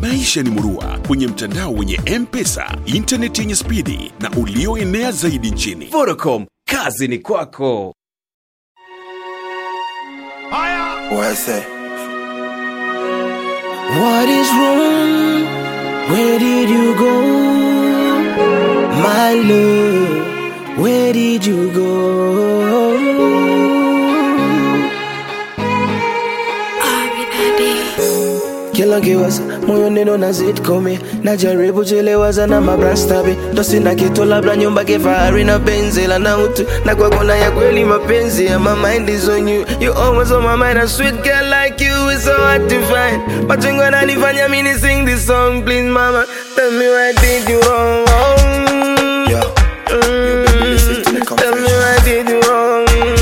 Maisha ni murua kwenye mtandao wenye M-Pesa, internet yenye spidi na ulioenea zaidi nchini. Vodacom, kazi ni kwako. What is wrong? Where did you go? My love, where did you go? Kila kiwaza moyo neno nazidi kome, najaribu chelewaza na mabrastabe, dosi na kitu labda nyumba kifahari na penzi la na utu, na kwa kona ya kweli mapenzi ya my mind is on you. You always on my mind, a sweet girl like you is so hard to find. But you gonna nifanya mini sing this song, please mama, tell me why did you wrong? Tell me why did you wrong?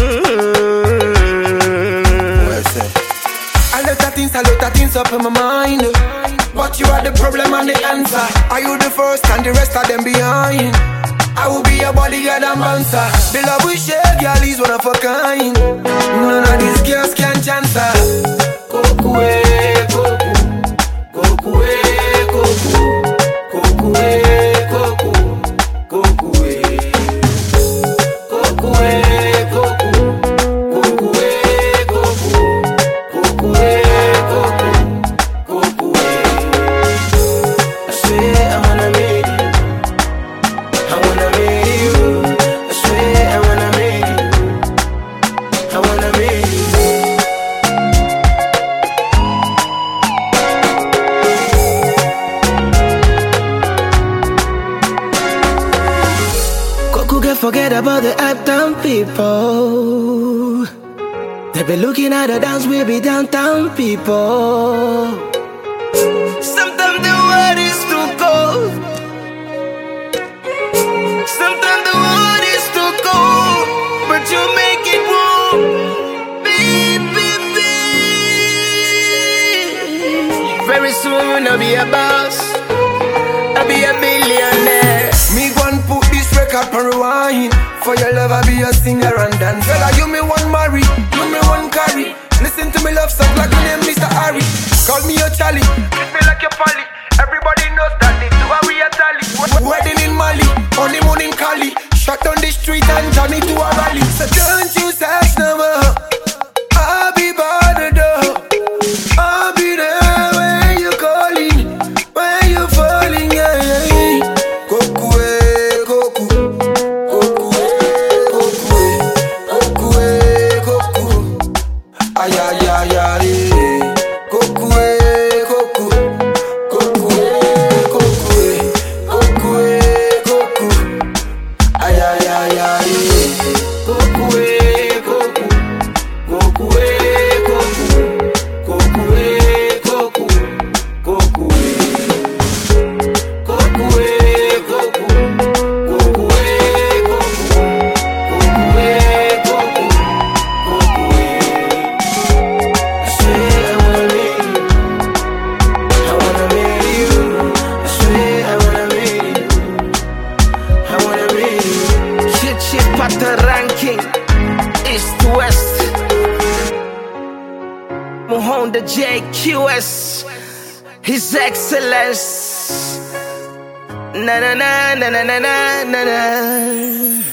A lot of things up in my mind, but you are the problem and the answer. Are you the first and the rest of them behind? I will be your bodyguard and bouncer. The love we share, girl, is one of a kind. None of these girls can chance her. Kokue, koku, kokue, koku, kokue, koku, kokue, kokue, koku, kokue, koku, kokue. Forget about the uptown people. They be looking at the dance, we be downtown people. Sometimes the world is too cold. Sometimes the world is too cold, but you make it warm, baby. Very soon I'll be a boss, I'll be a billionaire. Me gon' put this record on rewind. For your love I be a singer and dance. Girl, you me one marry, you me one carry. Listen to me love song like your name Mr. Harry. Call me your Charlie, treat me like your Polly. Everybody knows that they do how we a tally. Wedding in Mali, honeymoon in Cali. Shut down the street and Johnny to a rally. So don't you search no more, I'll be by the door. I'll be there when you calling, when you falling, yeah. The JQS, His Excellence. Na na na na na na na na.